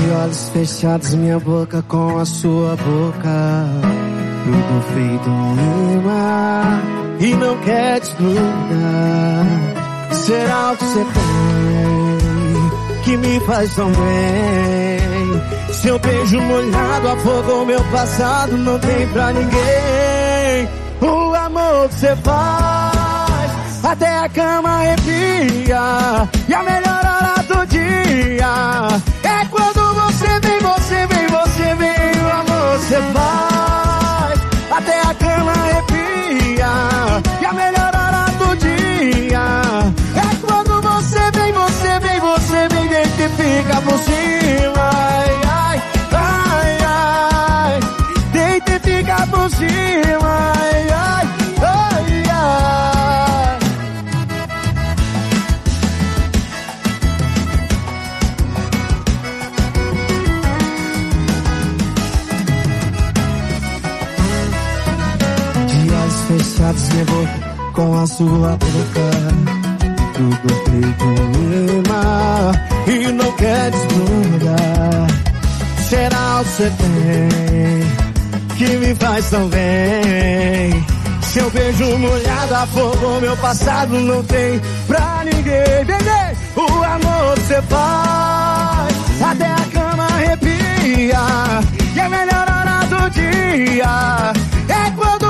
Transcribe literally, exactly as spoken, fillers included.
De olhos fechados, minha boca com a sua boca, tudo feito um imã e não quer desgrudar. Será o que você tem que me faz tão bem? Seu beijo molhado afogou meu passado, não tem pra ninguém. O amor que você faz, até a cama arrepia, e a melhor hora do dia é quando você vem, você vem, você vem. O amor que você faz, até a cama arrepia, e a melhor hora do dia é quando você vem, você vem, você vem. Deita e fica por cima, ai, ai, ai, ai. Deita e fica por cima, ai, ai, ai, ai. De olhos fechados, minha boca com a sua boca, tudo feito um imã e não quer desgrudar. Será o que você tem que me faz tão bem? Seu beijo molhado afogou meu passado, não tem pra ninguém. Bebê, o amor que você faz, até a cama arrepia, e a melhor hora do dia é quando